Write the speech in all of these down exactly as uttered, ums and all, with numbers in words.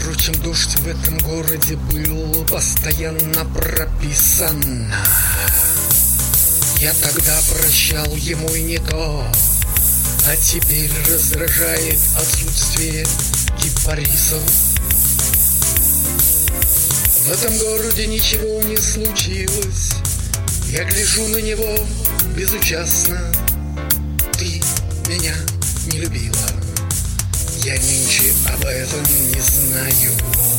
Впрочем, дождь в этом городе был постоянно прописан. Я тогда прощал ему и не то, а теперь раздражает отсутствие кипарисов. В этом городе ничего не случилось. Я гляжу на него безучастно. Ты меня не любила. Я нынче об этом не знаю.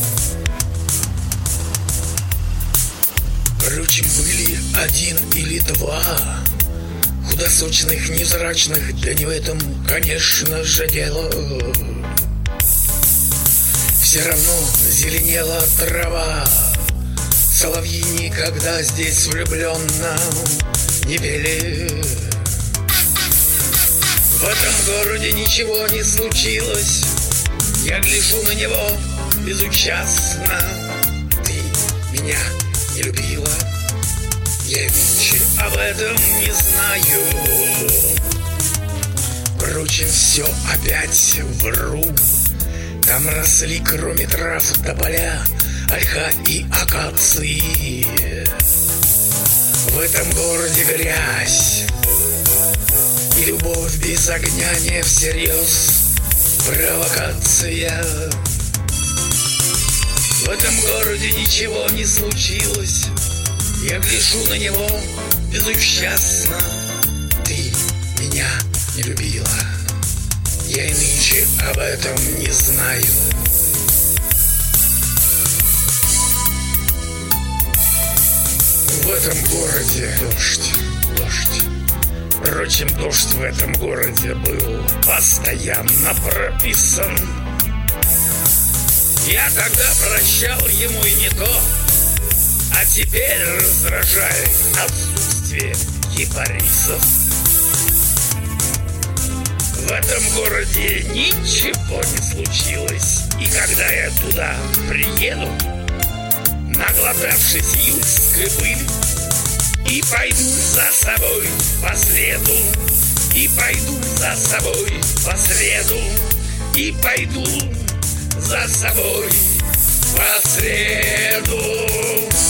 Впрочем, были один или два худосочных, невзрачных, да не в этом, конечно же, дело. Все равно зеленела трава. Соловьи никогда здесь влюбленно не пели. В этом городе ничего не случилось. Я гляжу на него безучастно. Ты меня не любила. Я нынче об этом не знаю. Впрочем, все опять вру. Там росли, кроме трав, тополя, ольха и акации. В этом городе грязь и любовь без огня не всерьез провокация. В этом городе ничего не случилось. Я гляжу на него безучастно. Ты меня не любила. Я и нынче об этом не знаю. В этом городе дождь, дождь. Впрочем, дождь в этом городе был постоянно прописан. Я тогда прощал ему и не то, а теперь раздражает отсутствие кипарисов. В этом городе ничего не случилось. И когда я туда приеду, наглотавшись июльской пыли, и пойду за собой по следу, и пойду за собой по следу, и пойду за собой по следу.